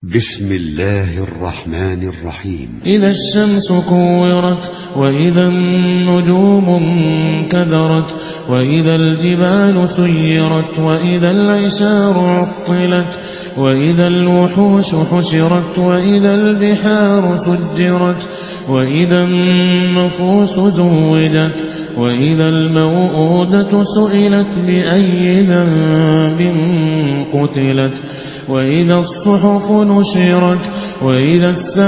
بسم الله الرحمن الرحيم. إذا الشمس كورت وإذا النجوم انكدرت وإذا الجبال سيرت وإذا العشار عطلت وإذا الوحوش حشرت وإذا البحار سجرت وإذا النفوس زوجت وإذا الموءودة سئلت بأي ذنب قتلت وإذا الصحف نشرت وإذا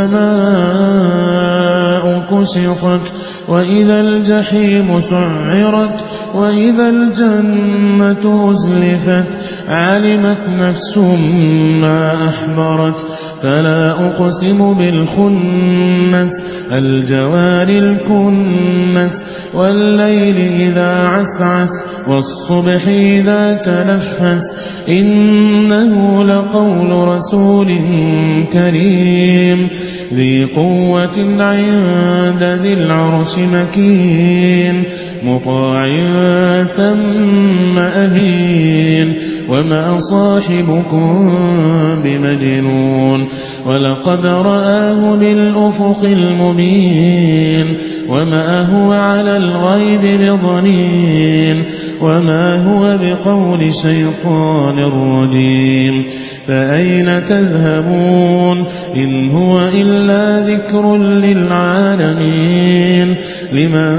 السماء كشطت وإذا الجحيم سعرت وإذا الجنة أزلفت علمت نفس ما أحضرت فلا أقسم بالخنس الجوار الكنس والليل إذا عسعس والصبح إذا تنفس إنه لقول رسول كريم ذي قوة عند ذي العرش مكين مطاع ثم أمين وما صاحبكم بمجنون ولقد رآه بالأفق المبين وما هو على الغيب بضنين وما هو بقول شيطان رجيم فأين تذهبون إن هو إلا ذكر للعالمين لمن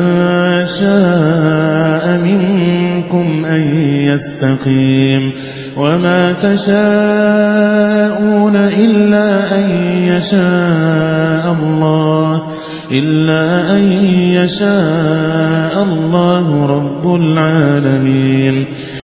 شاء منكم أن يستقيم وما تشاءون إلا أن يشاء الله رب العالمين.